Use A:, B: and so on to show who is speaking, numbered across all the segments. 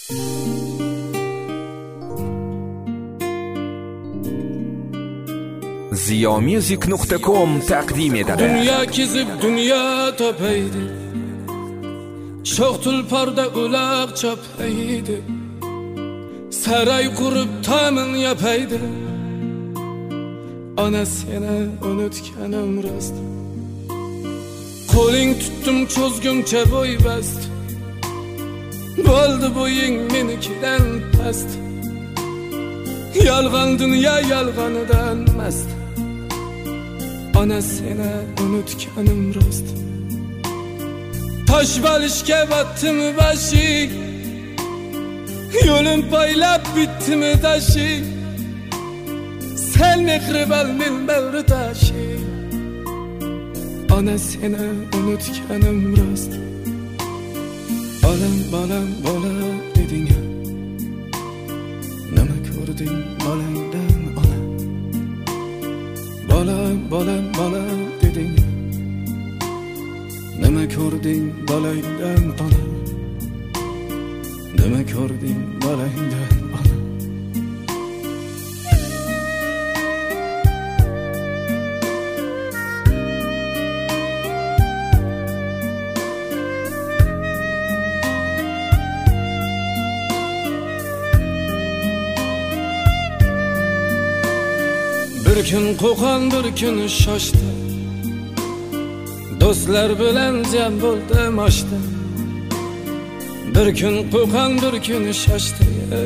A: ziyomusic.com taqdim etadi.
B: Dünya kezib dünya topaydi, sho'x tulporda uloq chopaydi, saray qurib ta'min yapaydi. Ana seni unutganim rost, qo'ling tutdim cho'zguncha bo'y bast, bo'ldi bo'ying menikidan past. Yolg'on dunyo yolg'onidan mast, ana seni unutganim rost. Tosh balishga botdim bashi, yo'lim poylab bitdimi tashi. Sen mehribal milmevri tashi, ana seni unutganim rost. Balam balam balam deding ya, nima ko'rding bolangdan ona. Balam balam balam deding ya, nima ko'rding bolangdan ona. Nima ko'rding bolangdan ona. Bir kun qo'qon, bir kun shoshdi, do'stlar bilan jam bo'ldim oshda. Bir kun qo'qon, bir kun shoshdi,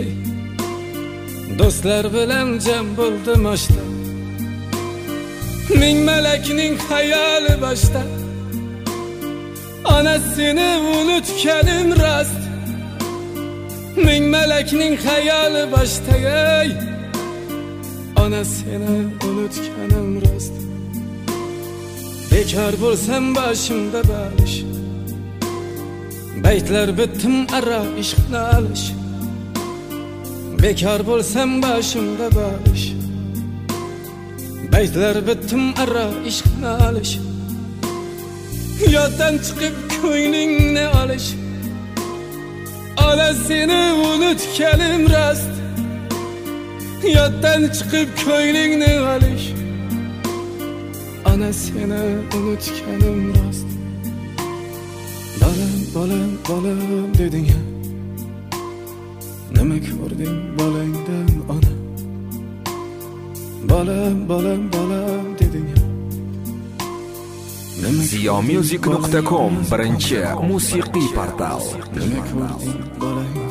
B: do'stlar bilan jam bo'ldim oshda. Ming malakning xayoli boshda, ana seni unutganim rost. Ming malakning xayoli boshda, ana seni unutganim rost. Bekar bo'lsam boshimda balish, baytlar bitdim ara ishqni alish. Bekar bo'lsam boshimda balish, baytlar bitdim ara ishqni alish. Yoddan chiqib ko'nglingni olish, ana seni unutganim rost. Yoddan chiqib ko'nglingni olish, ana seni unutganim rost. Balam balam balam deding ya, nima ko'rding bolangdan ona. Balam balam balam deding ya.
A: ziyomusic.com birinchi musiqiy portal.
B: Nima ko'rding bolangdan